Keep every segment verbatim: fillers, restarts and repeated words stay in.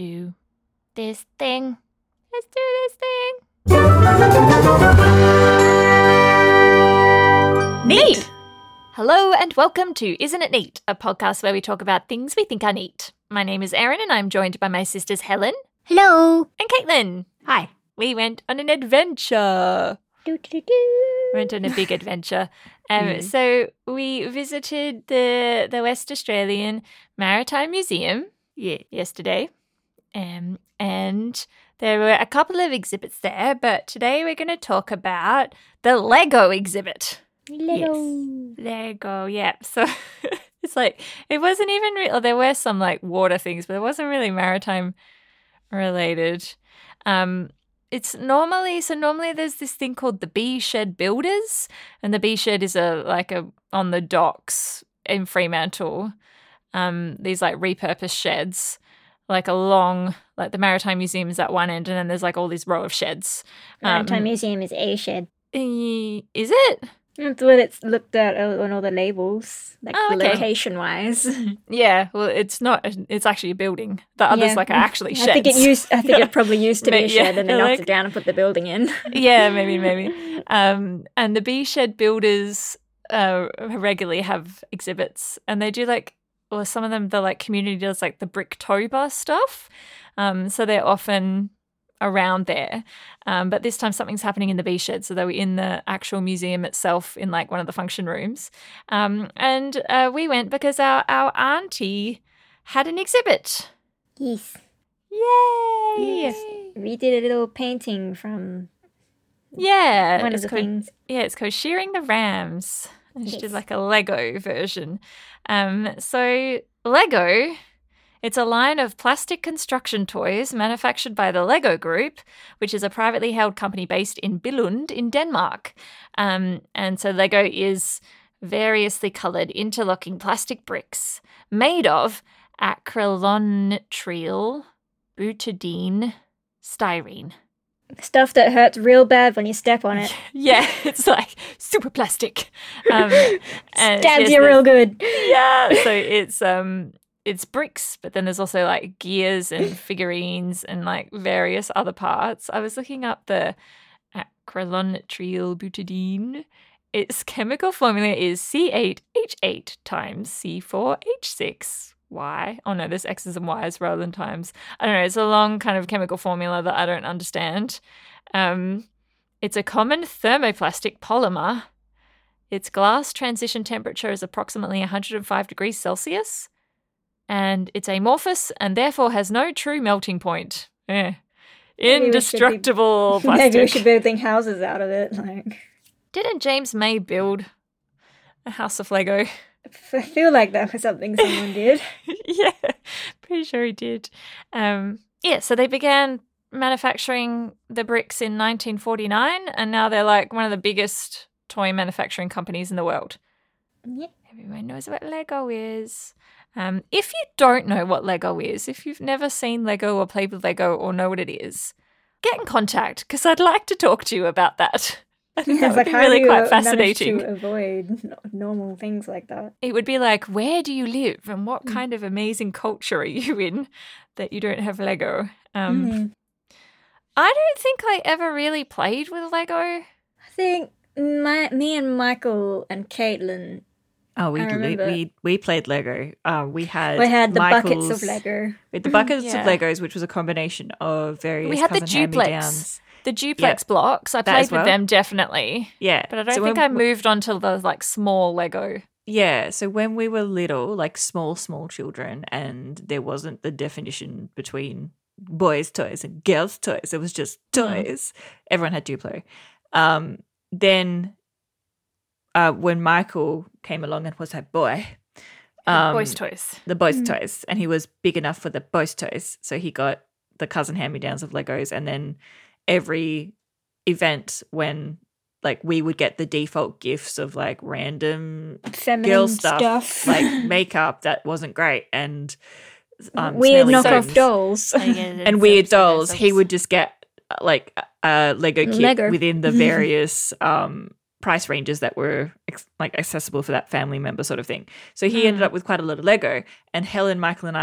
do this thing. Let's do this thing. Neat! Hello and welcome to Isn't It Neat, a podcast where we talk about things we think are neat. My name is Erin and I'm joined by my sisters Helen. Hello. And Caitlin. Hi. We went on an adventure. Do, do, do. Went on a big adventure. Um, Mm. So we visited the the West Australian Maritime Museum Yeah. yesterday. Um, and there were a couple of exhibits there, but today we're going to talk about the Lego exhibit. Lego. Lego, yeah. So it's like, it wasn't even real. There were some like water things, but it wasn't really maritime related. Um, it's normally, so normally there's this thing called the Bee Shed Builders, and the Bee Shed is a like a on the docks in Fremantle. Um, these like repurposed sheds, like a long, like the Maritime Museum is at one end, and then there's like all these row of sheds. Maritime Um, Museum is a shed. eh, Is it? That's what it's looked at on all the labels, like Oh, okay. location-wise. Yeah, well, it's not. It's actually a building. The others Yeah. like are actually sheds. I think it used. I think it probably used to be Ma- a shed, yeah, and they knocked like- it down and put the building in. Yeah, maybe, maybe. Um, and the Bee Shed Builders uh, regularly have exhibits, and they do like, or some of them, the like community does like the Bricktober stuff. Um, so they're often around there. Um, but this time something's happening in the Bee Shed, so they were in the actual museum itself in like one of the function rooms. Um, and uh, we went because our, our auntie had an exhibit. Yes. Yay! We did a little painting from Yeah. one of it's the called- things. Yeah, it's called Shearing the Rams. And she did Yes. like a Lego version. Um, so Lego, it's a line of plastic construction toys manufactured by the Lego Group, which is a privately held company based in Billund in Denmark. Um, and so Lego is variously coloured interlocking plastic bricks made of acrylonitrile butadiene styrene. Stuff that hurts real bad when you step on it. Yeah, it's like super plastic. Um, and Stabs there's you the- real good. Yeah, so it's um it's bricks, but then there's also like gears and figurines and like various other parts. I was looking up the acrylonitrile butadiene. Its chemical formula is C eight H eight times C four H six. Y. Oh no, there's X's and Y's rather than times. I don't know. It's a long kind of chemical formula that I don't understand. Um, it's a common thermoplastic polymer. Its glass transition temperature is approximately one hundred five degrees Celsius, and it's amorphous and therefore has no true melting point. Eh. Maybe we should be- Indestructible plastic. Maybe we should be building houses out of it. Like, Didn't James May build a house of Lego? I feel like that was something someone did. Yeah, pretty sure he did. Um, yeah, so they began manufacturing the bricks in nineteen forty-nine, and now they're like one of the biggest toy manufacturing companies in the world. Yep. Everyone knows what Lego is. Um, if you don't know what Lego is, if you've never seen Lego or played with Lego or know what it is, get in contact because I'd like to talk to you about that. I think Yeah, that it's would like, be how really do you quite uh, manage fascinating. to avoid no- normal things like that? It would be like, where do you live and what Mm. kind of amazing culture are you in that you don't have Lego? Um, Mm. I don't think I ever really played with Lego. I think my, me and Michael and Caitlin, Oh, we I we, remember. we we played Lego. Uh, we had we had the buckets Michael's- of Lego. We had the buckets Yeah. of Legos, which was a combination of various. We had the cousin duplex. hand-me-downs. The duplex blocks, I That played as well. with them definitely. Yeah, But I don't so think when, I moved on to the like small Lego. Yeah, so when we were little, like small, small children, and there wasn't the definition between boys' toys and girls' toys. It was just Mm. toys. Everyone had Duplo. Um, then uh, when Michael came along and was a boy, um, Boys' toys. the boys' Mm. toys, and he was big enough for the boys' toys, so he got the cousin hand-me-downs of Legos, and then every event when like we would get the default gifts of like random Feminine girl stuff, stuff. like makeup that wasn't great, and um, weird smelly knockoff things. dolls. and weird dolls. He would just get uh, like a Lego kit Lego. within the various um, price ranges that were ex- like accessible for that family member sort of thing. So he Mm. ended up with quite a lot of Lego, and Helen, Michael, and I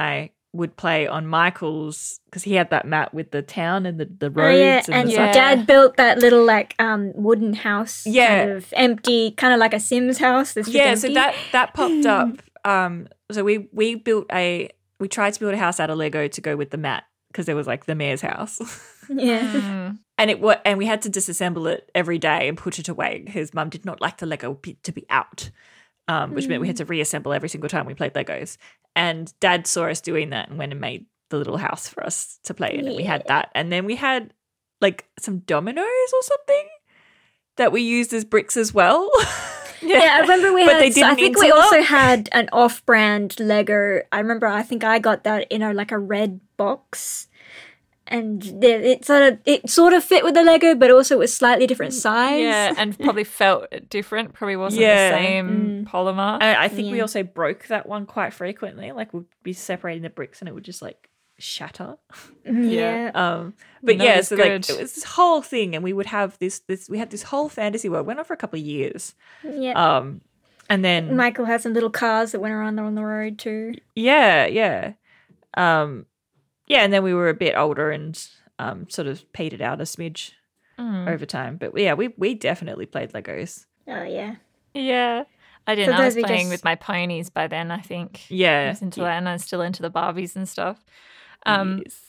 would play on Michael's because he had that map with the town and the, the Oh roads yeah, and, and the Yeah. Dad built that little like um wooden house, Yeah. kind of empty, kind of like a Sims house. That's just yeah, empty. so that that popped up. Um, so we we built a we tried to build a house out of Lego to go with the mat because there was like the mayor's house, yeah. Mm. and it wa- and we had to disassemble it every day and put it away. His mum did not like the Lego be- to be out, um, which meant we had to reassemble every single time we played Legos. And Dad saw us doing that and went and made the little house for us to play in, and we had that. And then we had like some dominoes or something that we used as bricks as well. Yeah, I remember we But had. they so I didn't think we interlock. also had an off-brand Lego. I remember. I think I got that in a like a red box, and the, it sort of it sort of fit with the Lego, but also it was slightly different size. Yeah, and probably felt different. Probably wasn't Yeah. the same Mm. polymer. I, I think we Yeah. also broke that one quite frequently. Like we'd be separating the bricks and it would just like shatter. yeah. Um, but That yeah, is so good. like it was this whole thing, and we would have this this we had this whole fantasy world. Went on for a couple of years. yeah. Um, and then Michael had some little cars that went around there on the road too. yeah, yeah, um, yeah, and then we were a bit older and um, sort of petered out a smidge Mm. over time. But yeah, we we definitely played Legos. Oh yeah. Yeah. I didn't. I Sometimes was we playing just- with my ponies by then, I think. I Yeah, was into that, and I was still into the Barbies and stuff. Um, yes.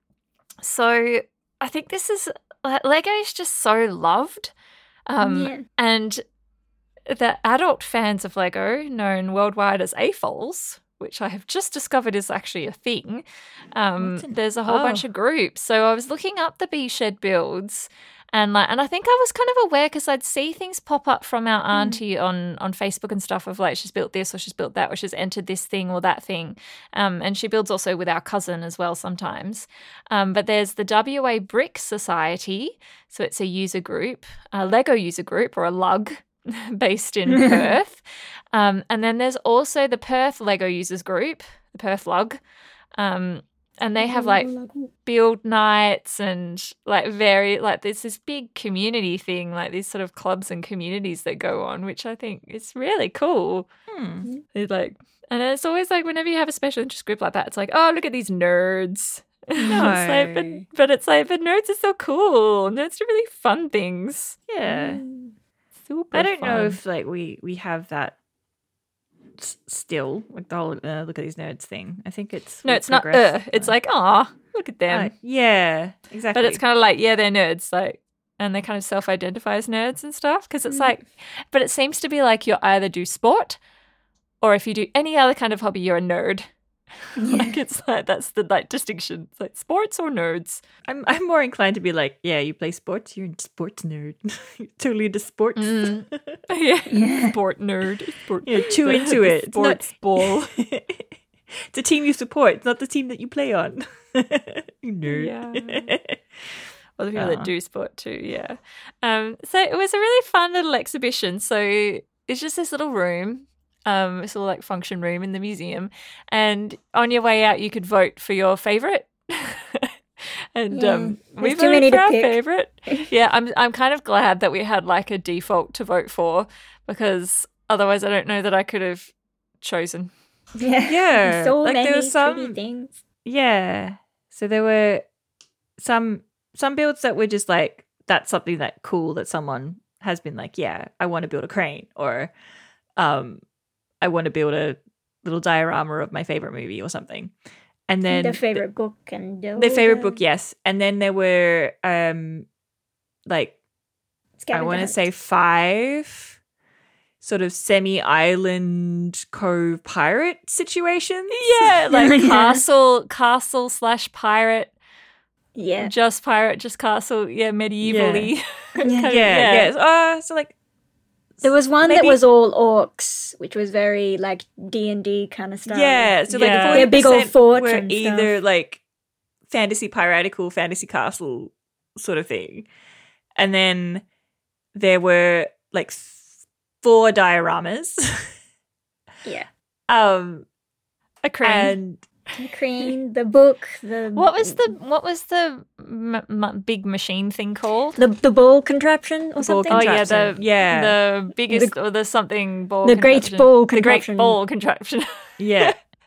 So I think this is like, Lego is just so loved, um, Yeah. and the adult fans of Lego, known worldwide as A F O Ls, which I have just discovered is actually a thing. Um, What's an- there's a whole bunch oh. of groups. So I was looking up the B Shed builds. And like, and I think I was kind of aware because I'd see things pop up from our auntie on on Facebook and stuff of like she's built this or she's built that or she's entered this thing or that thing, um, and she builds also with our cousin as well sometimes. Um, but there's the W A Brick Society, so it's a user group, a Lego user group or a lug based in Perth, um, and then there's also the Perth Lego users group, the Perth Lug. Um, and they have like build nights and like very like there's this big community thing, like these sort of clubs and communities that go on, which I think is really cool. Hmm. It's like, and it's always like whenever you have a special interest group like that, it's like, oh, look at these nerds. It's like, but, No. but it's like, but nerds are so cool. Nerds do really fun things. Yeah. Super I don't know fun. if like we we have that s- still like the whole uh, look at these nerds thing. I think it's No, we've it's not. Uh, progressed. it's like, ah, look at them. Uh, yeah, exactly. But it's kind of like, yeah, they're nerds, like, and they kind of self-identify as nerds and stuff because it's Mm. like, but it seems to be like you either do sport, or if you do any other kind of hobby, you're a nerd. Like it's like that's the like distinction. It's like sports or nerds. I'm I'm more inclined to be like, yeah, you play sports, you're a sports nerd. You're totally into sports. Mm. Yeah, Yeah. sport nerd. Sport. You're too the- into the it. It's not- Sports ball. It's a team you support, it's not the team that you play on. You nerd. Yeah. Well, the people Aw. that do sport too, yeah. Um, so it was a really fun little exhibition. So it's just this little room, um, this little like function room in the museum, and on your way out, you could vote for your favorite. And Yeah. um, we There's too voted many for to our pick. favorite. Yeah, I'm I'm kind of glad that we had like a default to vote for because otherwise, I don't know that I could have chosen. Yeah. Yeah, So like, there many was some- pretty things. Yeah. So there were some some builds that were just like that's something that cool that someone has been like, yeah, I want to build a crane, or um I want to build a little diorama of my favorite movie or something. And then The favorite book and the their favorite book, yes. And then there were um like I want to say five sort of semi-island cove pirate situations. Yeah, like Yeah. castle, castle slash pirate. Yeah. Just pirate, just castle. Yeah, medievally. Kind Yeah. of- Yeah, yeah. Uh, so like There was one that maybe- was all orcs, which was very like D and D kind of style. Yeah, so like Yeah. forty Their big old fort were and either stuff. like fantasy piratical, fantasy castle sort of thing, and then there were like th- four dioramas. Yeah. um, A crane. and The crane, the book, the what was the what was the m- m- big machine thing called? the the ball contraption or ball something? Oh yeah, the contraption. Yeah. the biggest or the something ball. The great contraption. ball The great contraption. ball contraption. yeah,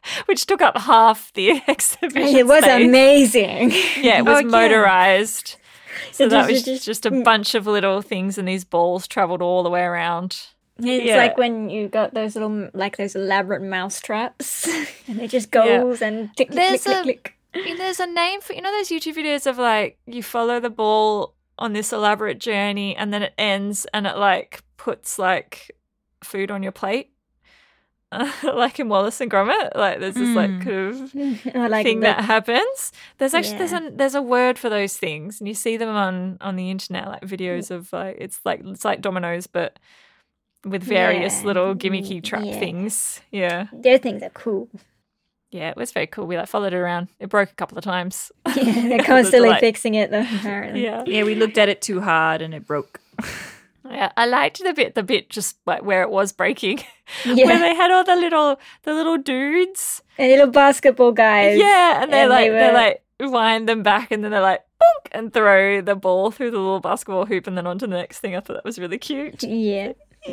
which took up half the exhibition. It was space. amazing. Yeah, it was Oh, yeah. motorized. So It that was was just- just a bunch of little things, and these balls traveled all the way around. It's Yeah. like when you got those little, like those elaborate mouse traps, and it just goes and tick, click, There's click, a- click, click. And there's a name for, you know, those YouTube videos of like you follow the ball on this elaborate journey, and then it ends, and it like puts like food on your plate, uh, like in Wallace and Gromit. Like there's this like Mm. kind of Or like thing the- that happens. There's actually there's Yeah. a there's a word for those things, and you see them on on the internet, like videos of like it's like it's like dominoes, but with various Yeah. little gimmicky trap Yeah. things. Yeah, their things are cool. yeah, it was very cool. We like followed it around. It broke a couple of times. Yeah, they're It was constantly like- fixing it though. Apparently. Yeah, Yeah, we looked at it too hard and it broke. yeah. I liked the bit the bit just like where it was breaking, where yeah. they had all the little the little dudes. And little basketball guys. Yeah, and they and like they they were- like wind them back, and then they're like bonk and throw the ball through the little basketball hoop, and then onto the next thing. I thought that was really cute. Yeah.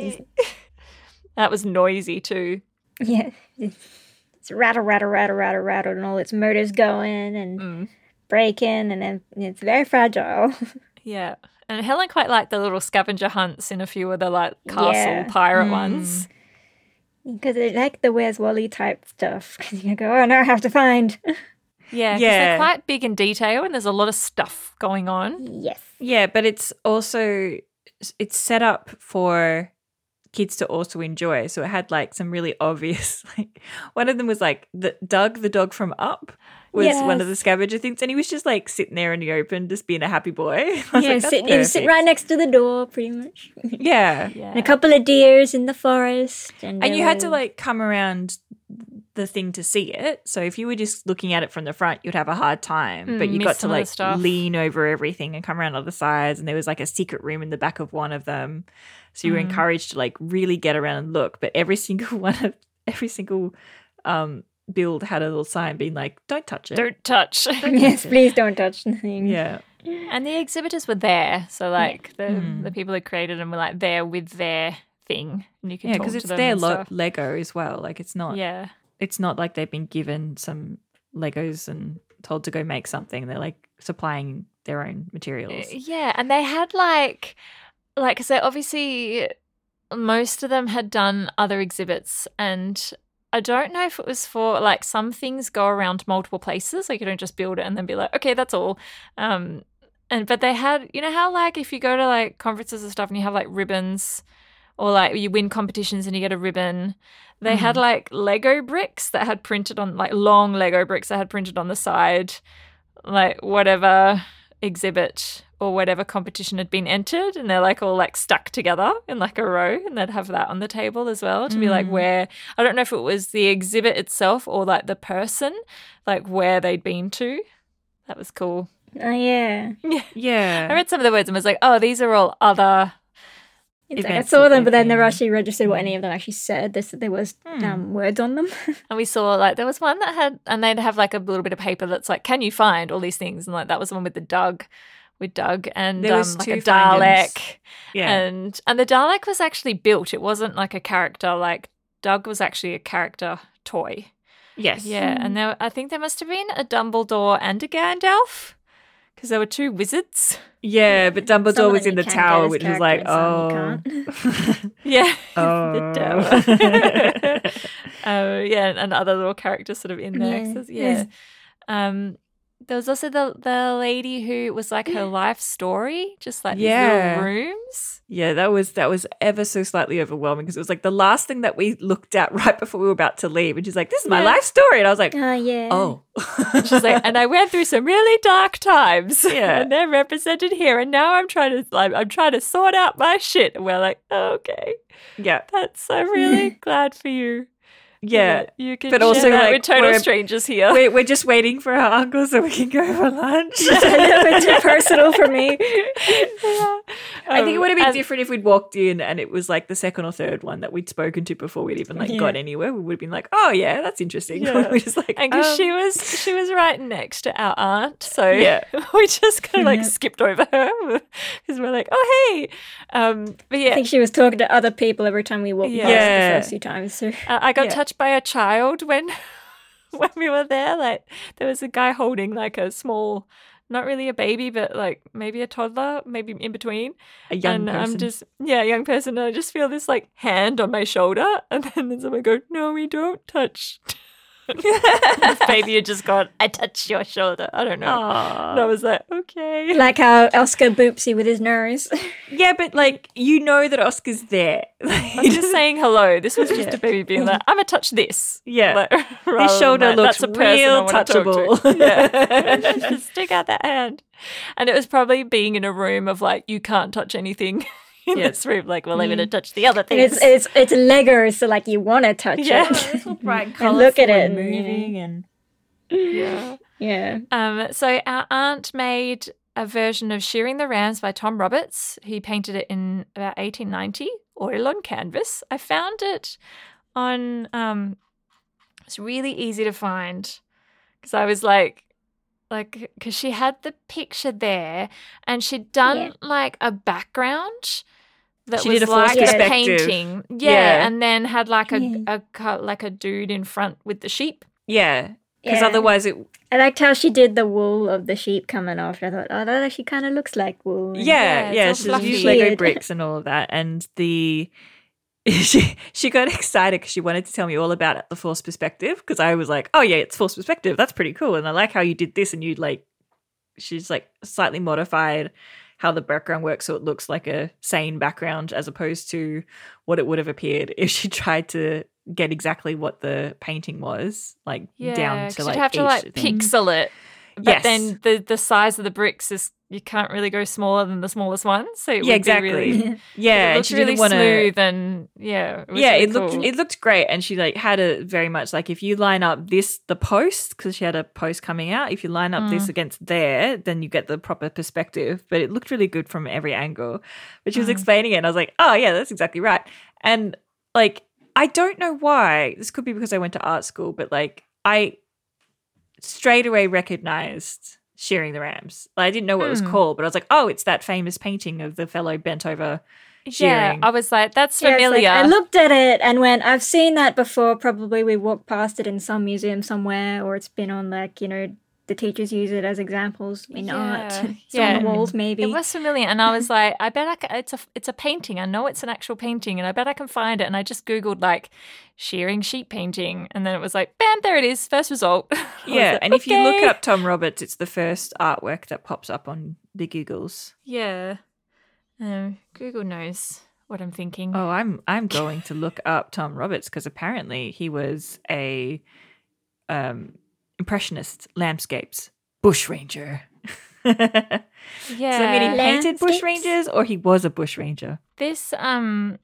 That was noisy too. Yeah. It's rattle, rattle, rattle, rattle, rattle, and all its motors going and Mm. breaking, and then it's very fragile. Yeah. And Helen quite liked the little scavenger hunts in a few of the like castle Yeah. pirate Mm. ones. Because they like the Where's Wally type stuff. Because you go, oh, now I have to find. Yeah, 'cause Yeah. they're quite big in detail, and there's a lot of stuff going on. Yes. Yeah, but it's also it's set up for kids to also enjoy. So it had like some really obvious like one of them was like the Doug, the dog from Up, was one of Yes. the scavenger things, and he was just like sitting there in the open, just being a happy boy. I was Yeah, like, "That's sit, you sit perfect." right next to the door, pretty much. Yeah. Yeah. And a couple of deers in the forest. And, And there you had to was- like come around the thing to see it. So if you were just looking at it from the front, you'd have a hard time. Mm, but you miss got to some of the like stuff. lean over everything and come around other sides. And there was like a secret room in the back of one of them. So you were Mm. encouraged to like really get around and look. But every single one of every single um build had a little sign being like, "Don't touch it." Don't touch. Yes, please don't touch the thing. Yeah. And the exhibitors were there, so like the Mm. the people who created them were like there with their thing, and you could Yeah, talk because to it's them their and lo- stuff. Lego as well. Like it's not Yeah, it's not like they've been given some Legos and told to go make something. They're like supplying their own materials. yeah, and they had like like because they obviously most of them had done other exhibits, and I don't know if it was for like some things go around multiple places, like you don't just build it and then be like, okay, that's all. Um, and but they had, you know how like if you go to like conferences and stuff and you have like ribbons, or like you win competitions and you get a ribbon. They had like Lego bricks that had printed on like long Lego bricks that had printed on the side, like whatever exhibit or whatever competition had been entered, and they're like all like stuck together in like a row, and they'd have that on the table as well to be like Mm. where I don't know if it was the exhibit itself or like the person, like where they'd been to. That was cool. Oh, yeah. Yeah. I read some of the words and was like, oh, these are all other. It's like I Events saw that them, but they've then never been- actually registered what any of them actually said. This, there was Hmm. um, words on them. And we saw like there was one that had, and they'd have like a little bit of paper that's like, can you find all these things? And like that was the one with the Doug, with Doug and There um, was like two a Dalek. findings. Yeah. And and the Dalek was actually built. It wasn't like a character. Like Doug was actually a character toy. yes. Yeah, and there, I think there must have been a Dumbledore and a Gandalf because there were two wizards. Yeah, but Some Dumbledore of was them in you the can get tower, as which was like, oh. characters, Yeah, oh. the tower. uh, yeah, and other little characters sort of in there. Yeah. So, yeah. Um, there was also the the lady who was like her life story, just like Yeah. these little rooms. Yeah, that was that was ever so slightly overwhelming because it was like the last thing that we looked at right before we were about to leave, and she's like, "This is my Yeah. life story," and I was like, Oh, yeah. "Oh." She's like, and I went through some really dark times. Yeah. And they're represented here. And now I'm trying to like I'm trying to sort out my shit. And we're like, oh, okay. yeah, That's I'm really glad for you. yeah. that You can But share also, that like, with total we're- strangers here. We're, we're just waiting for our uncle so we can go for lunch. a little bit too personal for me. Yeah. I think it Um, would have been and- different if we'd walked in and it was like the second or third one that we'd spoken to before we'd even like Yeah. got anywhere. We would have been like, "Oh yeah, that's interesting." Yeah. We're just like, And because um, she was she was right next to our aunt, so Yeah. we just kind of like Yeah. skipped over her because we're like, oh hey, um, but I yeah, think she was talking to other people every time we walked Yeah. past Yeah. the first few times. So. Uh, I got Yeah. touched by a child when when we were there, like there was a guy holding like a small, not really a baby, but like maybe a toddler, maybe in between. A young and person. I'm just, yeah, a young person. And I just feel this like hand on my shoulder. And then someone go, no, we don't touch. This baby had just gone, I touched your shoulder. I don't know. Aww. And I was like, okay. Like how Oscar boopsy with his nose. Yeah, but like you know that Oscar's there. I'm just saying hello. This was just a baby being like, I'm going to touch this. Yeah. Like, His rather than shoulder like, looks that's a person I real wanna talk to. touchable. Yeah. Just stick out that hand. And it was probably being in a room of like, you can't touch anything in Yeah. this room. Like, we'll leave it to touch the other And things. it's it's it's Lego, so like you want to touch Yeah. it. all bright And look at colourful it and and- moving and yeah. Yeah. Um, so our aunt made a version of Shearing the Rams by Tom Roberts. He painted it in about eighteen ninety, oil on canvas. I found it on, um, it's really easy to find because I was like, like, because she had the picture there and she'd done Yeah. like a background that She was did a like full a perspective. painting. Yeah, Yeah. and then had like a, Yeah. a, co- like a dude in front with the sheep. yeah. Because Yeah. otherwise it I liked how she did the wool of the sheep coming off. I thought, oh, that actually kind of looks like wool. And- Yeah, it's yeah, all she's fluffy. used Lego Weird. bricks and all of that, and the she she got excited because she wanted to tell me all about it, the forced perspective. Because I was like, oh yeah, it's forced perspective. That's pretty cool, and I like how you did this, and you like, she's like slightly modified how the background works so it looks like a sane background as opposed to what it would have appeared if she tried to get exactly what the painting was, like Yeah, down 'cause to you'd like have to each like thing. pixel it. But Yes. then the the size of the bricks is you can't really go smaller than the smallest one. So it Yeah, would exactly. be really, Yeah. Yeah, it and looked she really didn't want to. smooth and yeah, it was Yeah, really it looked cool. it looked great, and she like had a very much like if you line up this the post because she had a post coming out. If you line up Mm. this against there, then you get the proper perspective. But it looked really good from every angle. But she was Mm. explaining it, and I was like, oh yeah, that's exactly right. And like I don't know why. This could be because I went to art school, but like I straight away recognized Shearing the Rams. Like, I didn't know what it was Hmm. called, but I was like, oh, it's that famous painting of the fellow bent over yeah, shearing. I was like, that's Yeah, it's like, familiar. I looked at it and went, I've seen that before. Probably we walked past it in some museum somewhere, or it's been on like, you know, the teachers use it as examples in art. Yeah. It's on the Yeah. walls, maybe. It was familiar, and I was like, I bet I can, it's a it's a painting. I know it's an actual painting, and I bet I can find it. And I just googled like shearing sheep painting, and then it was like, bam, there it is, first result. I was Yeah, like, and if you look okay. up Tom Roberts, it's the first artwork that pops up on the Googles. yeah, um, Google knows what I'm thinking. Oh, I'm I'm going to look up Tom Roberts because apparently he was a um, impressionist landscapes bushranger. yeah, Does that mean he painted Landscapes? bushrangers or he was a bushranger? this um,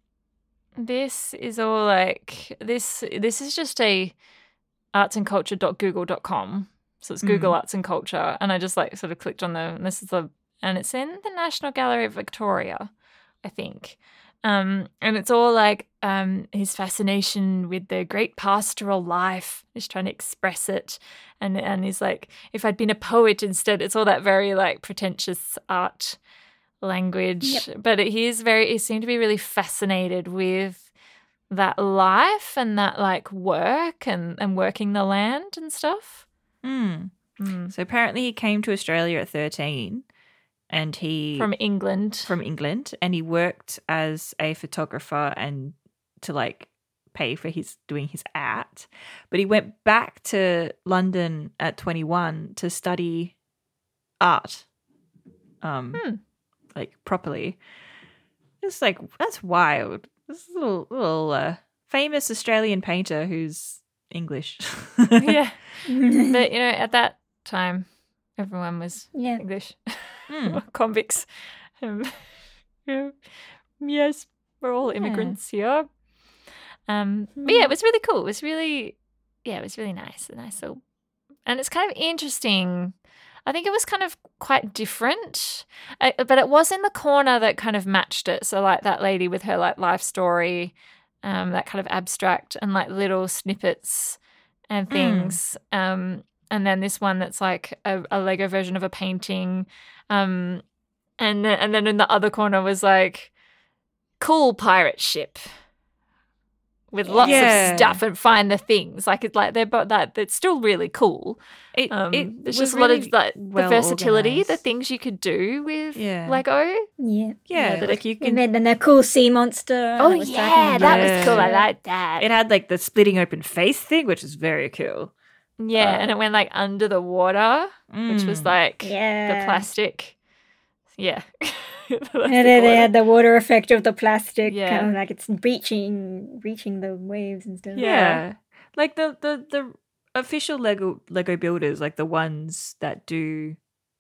this is all like this. This is just a arts and culture dot google dot com. So it's Google Mm. Arts and Culture, and I just like sort of clicked on the. And this is the, and it's in the National Gallery of Victoria, I think. Um, and it's all like um, his fascination with the great pastoral life. He's trying to express it, and and he's like, if I'd been a poet instead, it's all that very like pretentious art language. But he is very. He seemed to be really fascinated with that life and that like work and and working the land and stuff. Mm. Mm. So apparently he came to Australia at thirteen and he From England. from England and he worked as a photographer and to like pay for his doing his art. But he went back to London at twenty-one to study art. Um Hmm. like properly. It's like that's wild. This little little uh, famous Australian painter who's English. yeah. But, you know, at that time, everyone was Yeah. English. Hmm. Convicts. Um, yeah. Yes, we're all immigrants here. Um, but yeah, it was really cool. It was really, yeah, it was really nice. A nice little, and it's kind of interesting. I think it was kind of quite different, I, but it was in the corner that kind of matched it. So like that lady with her like life story, um, that kind of abstract and like little snippets and things. Um, and then this one that's like a, a Lego version of a painting. Um, and then, and then in the other corner was like cool pirate ship with lots Yeah. of stuff and find the things. Like it's like they're but that it's still really cool. It, Um, it there's was just a lot of really like well the versatility, the organised. things you could do with Yeah. Lego. Yeah. Yeah, that like you And can. then, then the cool sea monster. Oh that was yeah, attacking that them. was cool. I Yeah. like that. It had like the splitting open face thing, which is very cool. yeah, uh, and it went like under the water, which was Mm. like Yeah. the plastic. Yeah. The And plastic then they water. had the water effect of the plastic, Yeah. kind of like it's reaching, reaching the waves and stuff. Yeah. Like the, the the official Lego Lego builders, like the ones that do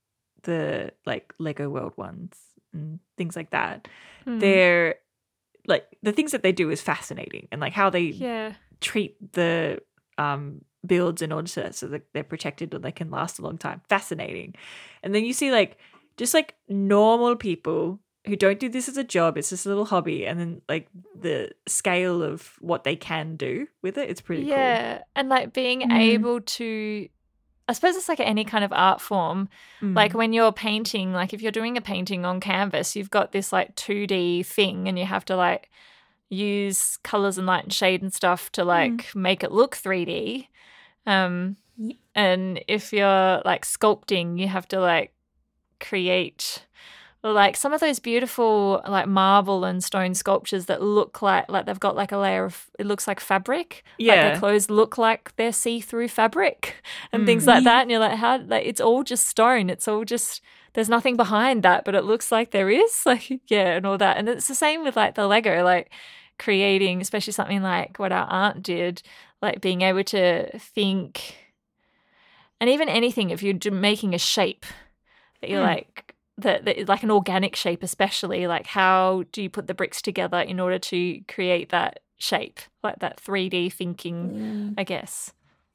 the like Lego World ones and things like that. Hmm. They're like the things that they do is fascinating, and like how they Yeah. treat the um builds in order to so that they're protected or they can last a long time. Fascinating. And then you see like just like normal people who don't do this as a job, it's just a little hobby, and then like the scale of what they can do with it, it's pretty Yeah. And like being Mm. able to I suppose it's like any kind of art form. cool. Like Mm. when you're painting, like if you're doing a painting on canvas, you've got this like two D thing and you have to like use colors and light and shade and stuff to like make it look three D. Um Yep. and if you're like sculpting, you have to like create like some of those beautiful like marble and stone sculptures that look like like they've got like a layer of it looks like fabric. Like Yeah. their clothes look like they're see-through fabric and Mm. things like that. And you're like, how like it's all just stone. It's all just there's nothing behind that, but it looks like there is. Like, yeah, and all that. And it's the same with like the Lego, like creating, especially something like what our aunt did, like being able to think and even anything if you're do- making a shape that you're Mm. like that, that like an organic shape, especially like how do you put the bricks together in order to create that shape, like that three D thinking, Yeah. I guess.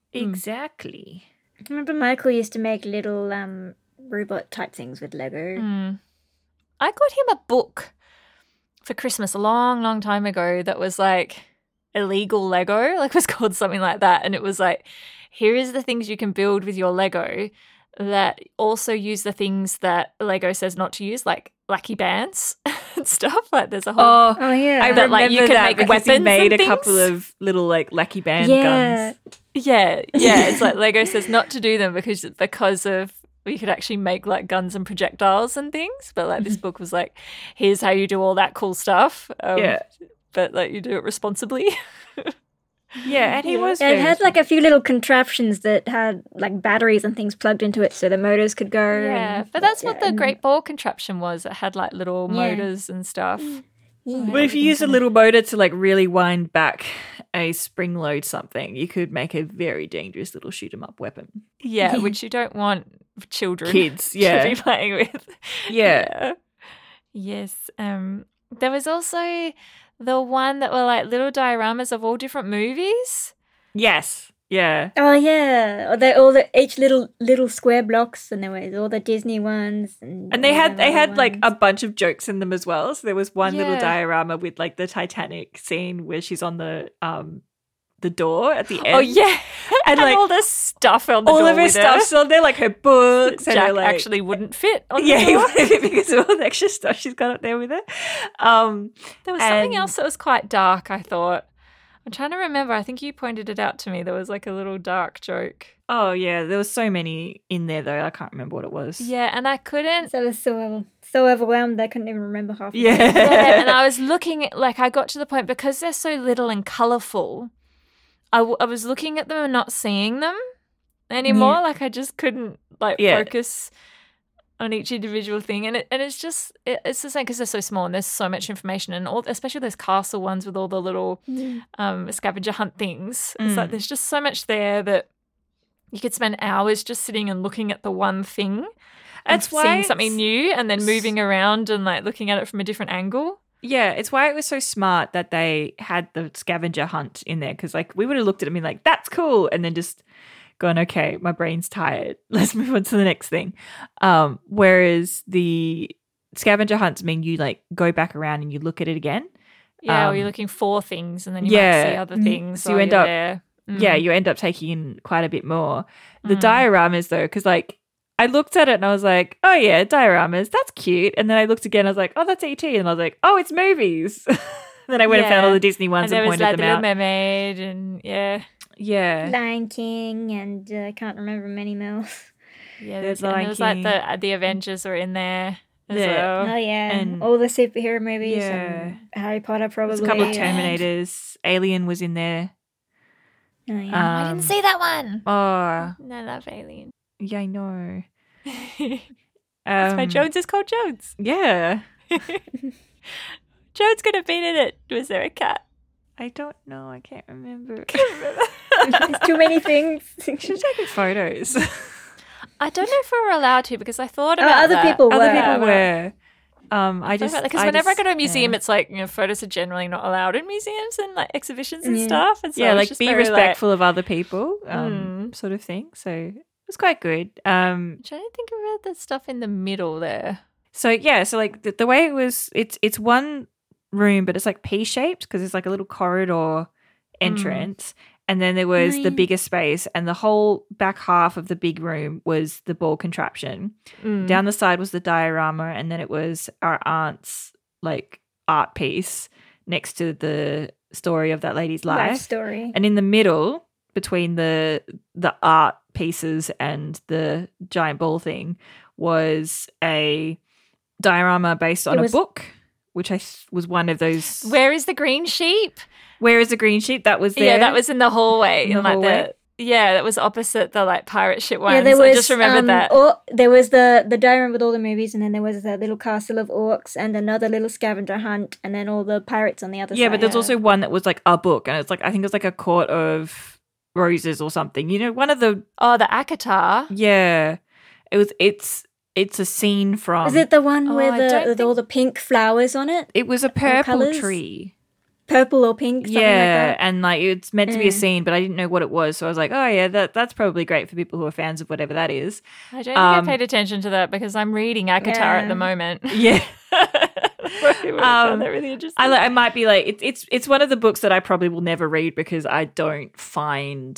Exactly. I remember Michael used to make little um robot type things with Lego. Mm. I got him a book for Christmas a long, long time ago that was like illegal Lego, like it was called something like that. And it was like, here is the things you can build with your Lego that also use the things that Lego says not to use, like lucky bands and stuff. Like there's a whole Oh, Oh yeah. I That, remember like, you can that make because he weapons made and a couple things. of little like lucky band Yeah. guns. Yeah, yeah. It's like Lego says not to do them because because of we could actually make like guns and projectiles and things. But like this book was like, here's how you do all that cool stuff. Um, Yeah. But like you do it responsibly. Yeah, and he was. It very had like a few little contraptions that had like batteries and things plugged into it so the motors could go. Yeah, and- but that's what yeah, the and- Great Ball contraption was. It had like little Yeah. motors and stuff. Yeah. Well, if you use a little motor to like really wind back a spring load something, you could make a very dangerous little shoot 'em up weapon. Yeah, which you don't want children Kids, to yeah. be playing with. Yeah. Yes. Um. There was also the one that were like little dioramas of all different movies. Yes. Yeah. Oh yeah, or they all the each little little square blocks, and there was all the Disney ones, and And they all had the they other had like a ones. bunch of jokes in them as well. So there was one little Yeah. diorama with like the Titanic scene where she's on the um the door at the end. Oh yeah, and, And, like, all this stuff on the all door of her with stuff's on there, like her books and Jack her, like, actually wouldn't fit on yeah, the door. because of all the extra stuff she's got up there with her. Um, There was something And- else that was quite dark, I thought. I'm trying to remember. I think you pointed it out to me. There was like a little dark joke. oh yeah, there was so many in there though. I can't remember what it was. Yeah, and I couldn't. So I was so so overwhelmed I couldn't even remember half. of it. Yeah. Yeah, and I was looking at, like, I got to the point because they're so little and colourful. I, w- I was looking at them and not seeing them anymore. Yeah. Like, I just couldn't, like, Yeah. focus on each individual thing. And it, and it's just, it, it's the same because they're so small and there's so much information. And all, especially those castle ones with all the little Yeah. um, scavenger hunt things. It's like Mm. there's just so much there that you could spend hours just sitting and looking at the one thing. and That's why seeing it's- something new and then moving around and like looking at it from a different angle. Yeah, it's why it was so smart that they had the scavenger hunt in there because, like, we would have looked at it and been like, "That's cool," and then just gone, "Okay, my brain's tired. Let's move on to the next thing." Um, whereas the scavenger hunts mean you like go back around and you look at it again. Yeah, or Um, you're looking for things and then you might yeah. see other Mm. things. So you while end you're up- there. Mm. Yeah, you end up taking in quite a bit more. The Mm. dioramas though, because like I looked at it and I was like, "Oh yeah, dioramas, that's cute." And then I looked again, I was like, "Oh, that's E T," and I was like, "Oh, it's movies." then I went and found Yeah. all the Disney ones and and, there was pointed like the them Little out. Mermaid, and yeah, Yeah. Lion King, and uh, I can't remember many more. yeah. There's There's, and Lion there was like King. the the Avengers were in there as Yeah. Oh well. yeah, And- all the superhero movies. Yeah. And Harry Potter probably. There's a couple of Yeah. Terminators. Alien was in there. Oh, yeah. I Um, didn't see that one. Oh, No, I love Alien. yeah, I know. That's Um, why Jones is called Jones. Yeah. Jones could have been in it. Was there a cat? I don't know. I can't remember. There's too many things. Should take photos. I don't know if we were allowed to because I thought Oh, about other that. people Other were. people were. Um, I just because whenever I just- go to a museum, yeah. it's like, you know, photos are generally not allowed in museums and like exhibitions and Yeah. stuff. And so yeah, I was like just be very, respectful of other people, um, Mm. sort of thing. So it was quite good. Um, Like, trying to think about the stuff in the middle there. so yeah, so like the, the way it was, it's it's one room, but it's like P shaped because it's like a little corridor entrance, and then there was the Nice. bigger space, and the whole back half of the big room was the ball contraption. Mm. Down the side was the diorama, and then it was our aunt's like art piece next to the story of that lady's Life life. story. And in the middle, between the the art pieces and the giant ball thing, was a diorama based on It a was- book, which I th- was one of those. Where is the green sheep? Where is the green sheep? That was there. Yeah, that was in the hallway. In In the like hallway? the yeah, that was opposite the like pirate ship one. Yeah, there so was. I just remember um, that. Or, there was the the diorama with all the movies, and then there was that little castle of orcs, and another little scavenger hunt, and then all the pirates on the other Yeah, side. but there's Yeah. also one that was like a book, and it's like I think it was like a court of roses or something. You know, one of the Oh, the Akatar. yeah, it was. It's it's a scene from. Is it the one Oh, where I the don't with all the pink flowers on it, It was a purple colours? tree. purple or pink? Something Yeah, like that. and like it's meant to be a Mm. scene, but I didn't know what it was, so I was like, oh yeah, that that's probably great for people who are fans of whatever that is. I don't think Um, I paid attention to that because I'm reading Akatar at Yeah. the moment. Yeah. I Um, found that really interesting. I, li- I might be like it's it's it's one of the books that I probably will never read because I don't find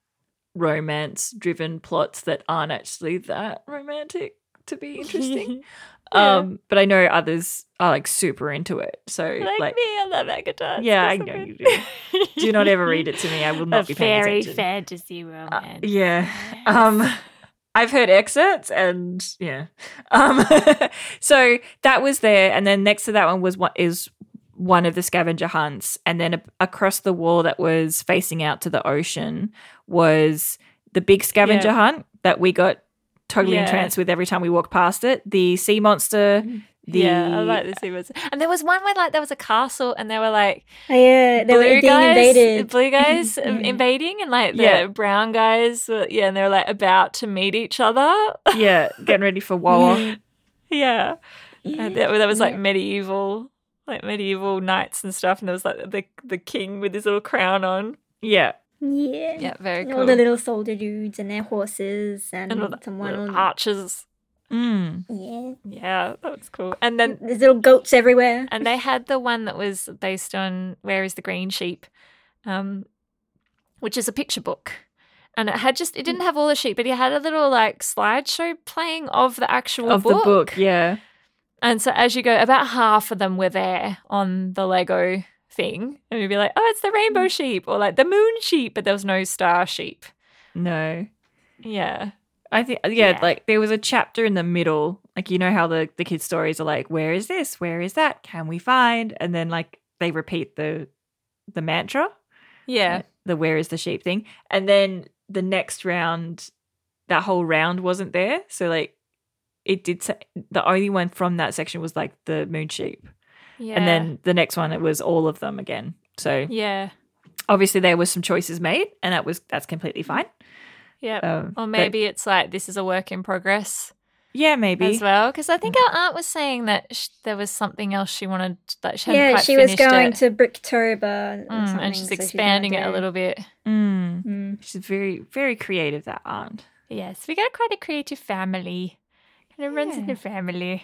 romance driven plots that aren't actually that romantic to be interesting. Yeah. Um, but I know others are like super into it. So like, like, me, I love Akatar. It's yeah, I so know good. you do. Do not ever read it to me. I will not a be paying fairy attention. fantasy Uh, romance. yeah. Yes. Um I've heard excerpts and yeah. Um so that was there, and then next to that one was what is one of the scavenger hunts, and then a- across the wall that was facing out to the ocean was the big scavenger Yeah. hunt that we got totally Yeah. entranced with every time we walked past it. The sea monster, the yeah, I like the sea monster. And there was one where like there was a castle and there were like Oh, yeah, they were blue being guys, invaded. blue guys Yeah. invading, and like the Yeah. brown guys were, yeah, and they were like about to meet each other. yeah, getting ready for war. yeah. And there, there was like Yeah. medieval, like medieval knights and stuff, and there was like the the king with his little crown on. Yeah. Yeah. Yeah, very And cool. all the little soldier dudes and their horses and, and all the someone little on. archers. Mm. Yeah. Yeah, that was cool. And then There's little goats everywhere. and they had the one that was based on Where is the Green Sheep, um, which is a picture book. And it had just, it didn't have all the sheep, but it had a little like slideshow playing of the actual Of book. the book, yeah. And so as you go, about half of them were there on the Lego thing. And you'd be like, oh, it's the rainbow sheep or like the moon sheep, but there was no star sheep. No. Yeah. I think yeah, Yeah. like there was a chapter in the middle, like you know how the the kids' stories are like, where is this? Where is that? Can we find? And then like they repeat the the mantra, Yeah. the where is the sheep thing, and then the next round, that whole round wasn't there. So like it did say the only one from that section was like the moon sheep, Yeah. and then the next one it was all of them again. So yeah. obviously there was some choices made, and that was that's completely fine. Yeah. Um, Or but- maybe it's like this is a work in progress. yeah, maybe. as well, because I think our aunt was saying that sh- there was something else she wanted that she hadn't Yeah, quite she was finished going it. to Bricktober. or Mm, something, and she's so gonna expanding it a do- little bit. Mm. Mm. She's very very creative, that aunt. Yes, we got quite a creative family. Kind of runs in Yeah. the family.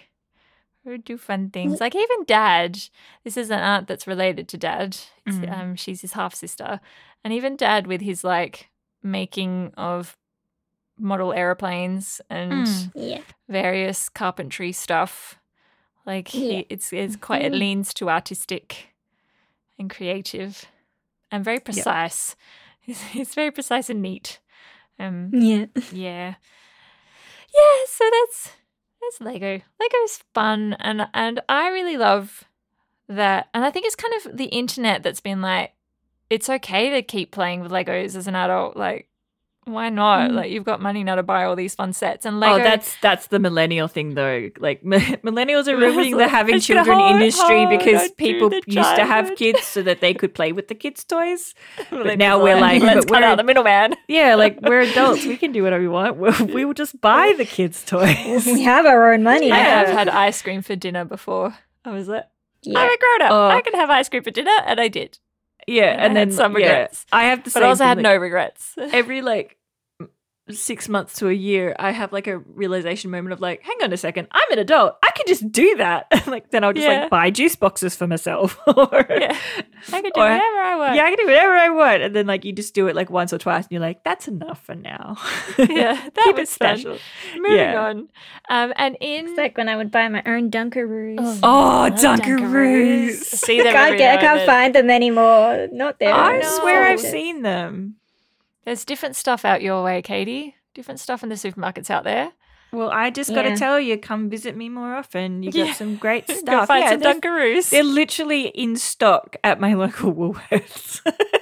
We do fun things. Like even Dad. This is an aunt that's related to Dad. It's, Mm. um, she's his half sister, and even Dad with his like making of model aeroplanes and Mm. Yeah. various carpentry stuff. Like he, Yeah. it's it's quite it Mhm. leans to artistic and creative and very precise. He's, he's very precise and neat. Um, Yeah. yeah, yeah. So that's that's Lego. Lego's fun, and and I really love that. And I think it's kind of the internet that's been like, it's okay to keep playing with Legos as an adult. Like, why not? Mm. Like, you've got money now to buy all these fun sets. And Lego, Oh, that's that's the millennial thing though. Like m- millennials are ruining the having It's gonna children hold- industry hold because on to people the used to have childhood. kids so that they could play with the kids' toys. But But now we're like, let's but cut we're out the middleman. yeah, like we're adults. We can do whatever we want. We'll, we will just buy the kids' toys. We have our own money. I Yeah. have had ice cream for dinner before. I was like, Yeah. I'm a grown up. Oh. I can have ice cream for dinner, and I did. Yeah, And I and had then some yeah, regrets. I have the But same I also thing, had like, no regrets. every like m- six months to a year, I have like a realization moment of like, hang on a second, I'm an adult. I can just do that. Like then I'll just Yeah. like buy juice boxes for myself. or, Yeah. I can do or- whatever I want. Yeah, I can do whatever I want. And then like you just do it like once or twice and you're like, that's enough for now. Yeah, that Keep was it fun. special. Moving Yeah. on. Um, and in It's like when I would buy my own Dunkaroos. Oh, Love Dunkaroos. See I them can't every get, I now can't and then. find them anymore. Not there. I no. swear I've Sorted. seen them. There's different stuff out your way, Katie. Different stuff in the supermarkets out there. Well, I just got Yeah. to tell you, come visit me more often. You Yeah. got some great Go stuff. find Yeah, some they're, Dunkaroos. they're literally in stock at my local Woolworths.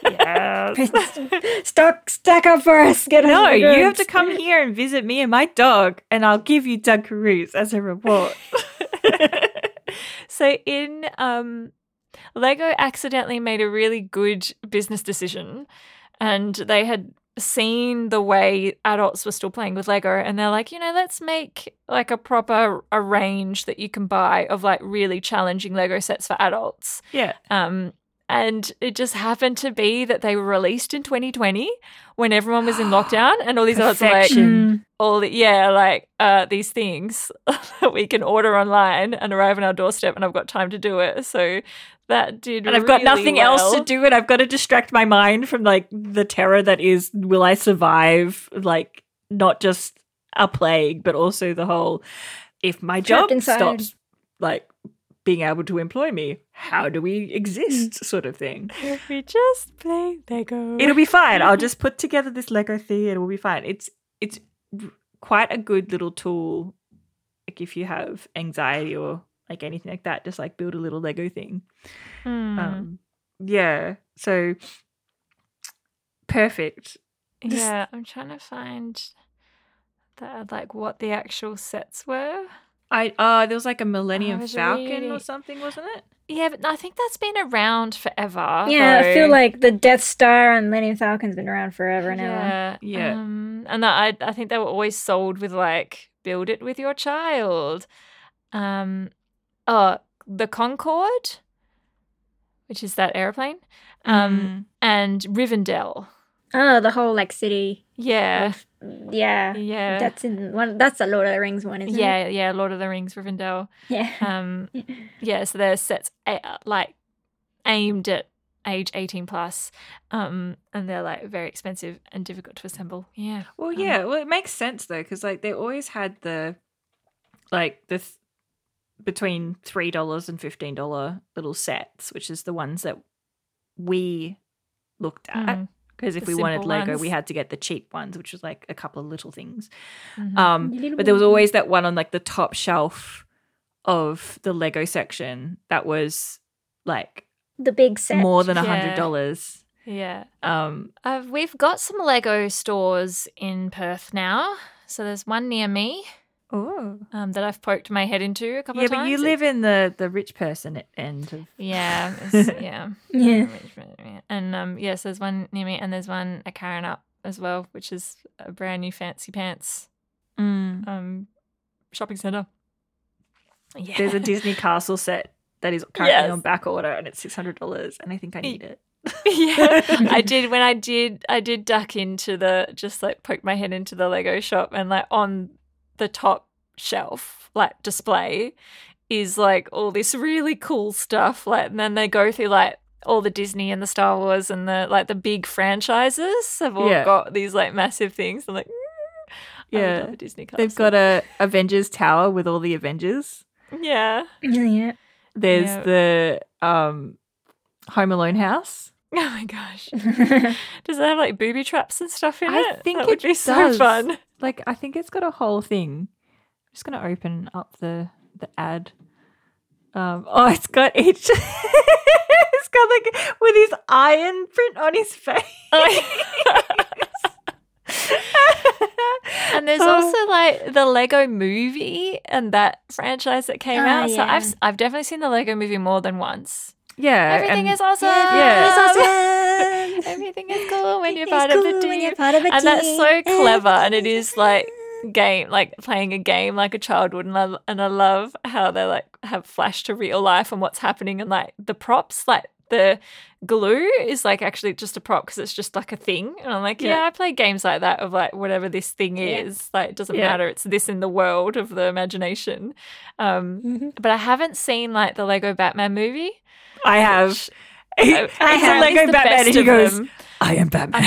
Yes. Stock, stack up for us. Get us No, the you have goods. to come here and visit me and my dog, and I'll give you Dunkaroos as a reward. So in um, Lego accidentally made a really good business decision, and they had seen the way adults were still playing with Lego, and they're like, you know, let's make like a proper a range that you can buy of like really challenging Lego sets for adults. Yeah. Um, and it just happened to be that they were released in twenty twenty when everyone was in lockdown, and all these adults were like, Perfection. Mm. all the, yeah, like uh, these things that we can order online and arrive on our doorstep, and I've got time to do it. So that did, And I've got really nothing else to well. do, and I've got to distract my mind from like the terror that is, will I survive? Like not just a plague, but also the whole, if my Trapped job inside. stops, like being able to employ me, how do we exist? Sort of thing. If we just play Lego. It'll be fine. I'll just put together this Lego thing. It will be fine. It's it's r- quite a good little tool. Like if you have anxiety or like anything like that, just like build a little Lego thing. Hmm. Um, yeah. So perfect. just- yeah, I'm trying to find the, like what the actual sets were. I uh there was like a Millennium was Falcon reading- or something, wasn't it? Yeah, but I think that's been around forever. Yeah, I feel though. like the Death Star and Millennium Falcon's been around forever now. Yeah, Yeah. Um, and that, I I think they were always sold with like build it with your child. Um, oh, the Concorde, which is that airplane. Um, and Rivendell. Oh, the whole like city. Yeah, Yeah. yeah, That's in one. That's the Lord of the Rings one, isn't yeah, yeah. Lord of the Rings, Rivendell. it? Yeah. Um, yeah. So their sets uh, like aimed at age eighteen plus, um, and they're like very expensive and difficult to assemble. Yeah. Well, Um, yeah. Well, it makes sense though, because like they always had the like the th- between three dollars and fifteen dollar little sets, which is the ones that we looked at. Mm. Because if The we wanted simple Lego, ones. we had to get the cheap ones, which was like a couple of little things. Mhm. Um, The little but there was ones. always that one on like the top shelf of the Lego section that was like The big set. more than a Yeah. hundred dollars. Yeah. Um, Uh, we've got some Lego stores in Perth now. So there's one near me oh, um, that I've poked my head into a couple yeah, of but times. you live in the the rich person end of. Yeah, it's- yeah. Yeah. And um, yes, there's one near me, and there's one at Karanup as well, which is a brand new fancy pants Mm. um, shopping centre. Yeah. There's a Disney castle set that is currently Yes. on back order, and it's six hundred dollars, and I think I need it. Yeah, I did when I did I did duck into the just like poke my head into the Lego shop, and like on the top shelf like display is like all this really cool stuff, like, and then they go through like all the Disney and the Star Wars and the like the big franchises have all Yeah. got these like massive things. I'm like, mm, I would Yeah. love a Disney castle. They've got a Avengers tower with all the Avengers. yeah. Yeah. There's Yeah. the um Home Alone house. Oh my gosh. Does it have like booby traps and stuff in I it? think that would it be so does. fun. Like, I think it's got a whole thing. I'm just going to open up the, the ad. Um, oh, it's got each. It's got like with his iron print on his face. And there's also like the Lego movie and that franchise that came Oh, out. So yeah. I've I've definitely seen the Lego movie more than once. Yeah. Everything and- is awesome. Yeah. It's awesome. Everything is cool when you're It's part cool of the when team. you're part of a and that's team. so clever. And it is like game, like playing a game like a child would. And I, and I love how they like have flash to real life and what's happening. And like the props, like the glue is like actually just a prop because it's just like a thing. And I'm like, yeah, Yeah. I play games like that of like whatever this thing Yeah. is. Like it doesn't Yeah. matter. It's this in the world of the imagination. Um, Mhm. but I haven't seen like the Lego Batman movie. I have. which It's I a have. apparently is Lego the Batman, best and he of goes, them. "I am Batman."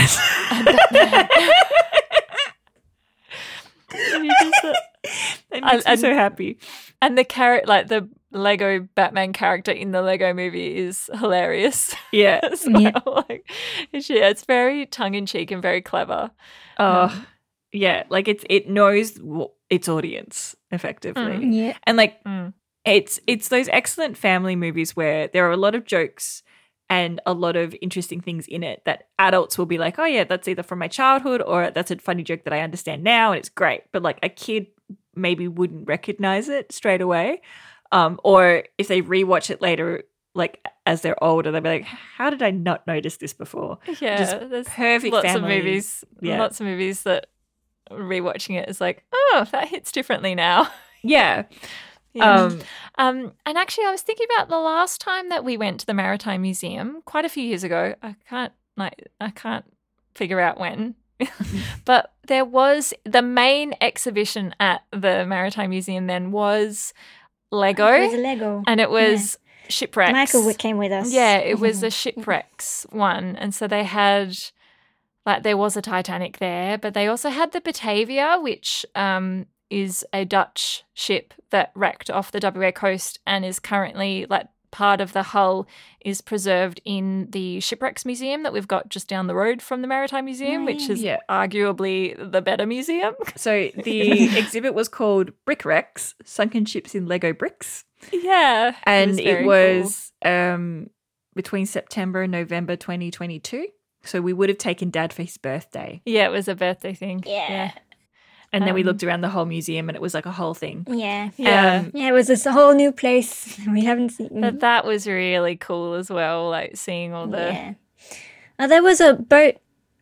And you just, uh, That makes And- me so happy. And the character, like the Lego Batman character in the Lego movie, is hilarious Yeah. as Yeah. well. Like, it's, yeah, it's very tongue in cheek and very clever. Oh, yeah. Like it's it knows w- its audience effectively, Mm. Yeah. and like Mm. it's it's those excellent family movies where there are a lot of jokes and a lot of interesting things in it that adults will be like, oh yeah, that's either from my childhood or that's a funny joke that I understand now and it's great. But like a kid maybe wouldn't recognize it straight away. Um, or if they rewatch it later, like as they're older, they'll be like, how did I not notice this before? Yeah, Just there's perfect lots family. of movies. Yeah. Lots of movies that rewatching it is like, oh, that hits differently now. Yeah. Yeah. Um, Um, and actually, I was thinking about the last time that we went to the Maritime Museum, quite a few years ago. I can't like I can't figure out when, but there was the main exhibition at the Maritime Museum. Then was Lego, It was a Lego. and it was shipwrecks. Michael w- came with us. Yeah, it was a shipwrecks one, and so they had like there was a Titanic there, but they also had the Batavia, which um is a Dutch ship that wrecked off the W A coast and is currently like part of the hull is preserved in the Shipwrecks Museum that we've got just down the road from the Maritime Museum, Oh, which yeah. is Yeah. arguably the better museum. So the exhibit was called Brick Wrecks, Sunken Ships in Lego Bricks. Yeah. And very it cool. was um, between September and November twenty twenty-two. So we would have taken Dad for his birthday. Yeah, it was a birthday thing. Yeah. And then we Um, looked around the whole museum and it was like a whole thing. Yeah. Yeah. Um, Yeah, it was this whole new place we haven't seen. But that was really cool as well, like seeing all the Yeah. Oh, there was a boat,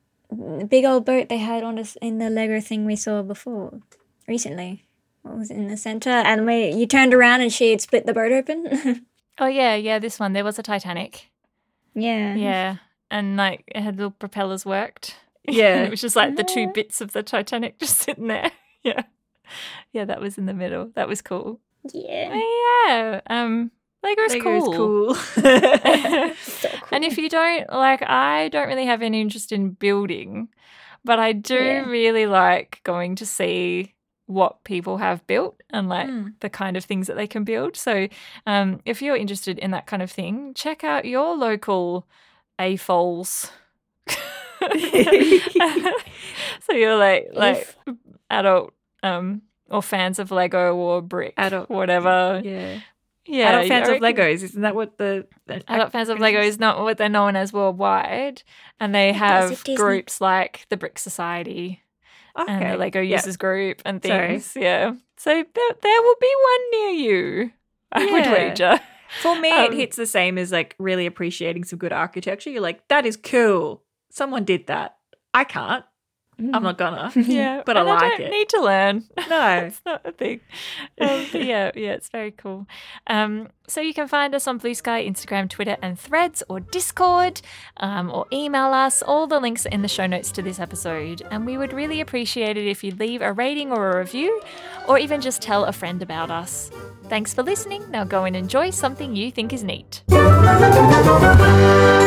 a big old boat they had on this in the Lego thing we saw before, recently. What was it, in the center? And we, you turned around and she had split the boat open. Oh yeah, yeah, this one. There was a Titanic. yeah. Yeah. And like it had little propellers worked. Yeah. it was just like the two Yeah. bits of the Titanic just sitting there. Yeah. Yeah, that was in the middle. That was cool. Yeah. But yeah. Um Lego's Lego's cool. cool. So cool. And if you don't like I don't really have any interest in building, but I do Yeah. really like going to see what people have built and like Mm. the kind of things that they can build. So um if you're interested in that kind of thing, check out your local A F O Ls. So you're like like adult um or fans of Lego or brick, Adult- whatever. yeah. Yeah, Adult fans I of reckon Legos. Isn't that what the, the Adult fans of Lego is not what they're known as worldwide, and they Because have of Disney. groups like the Brick Society and the Lego Yeah. Users Group and Sorry. things. Yeah, so there, there will be one near you. I would Yeah. wager. For me, Um, it hits the same as like really appreciating some good architecture. You're like, that is cool. Someone did that. I can't. I'm not gonna. Yeah, But I and like don't it. need to learn. No. It's not a thing. Um, but yeah, yeah, it's very cool. Um, so you can find us on Blue Sky, Instagram, Twitter, and Threads, or Discord, um, or email us. All the links are in the show notes to this episode. And we would really appreciate it if you leave a rating or a review, or even just tell a friend about us. Thanks for listening. Now go and enjoy something you think is neat.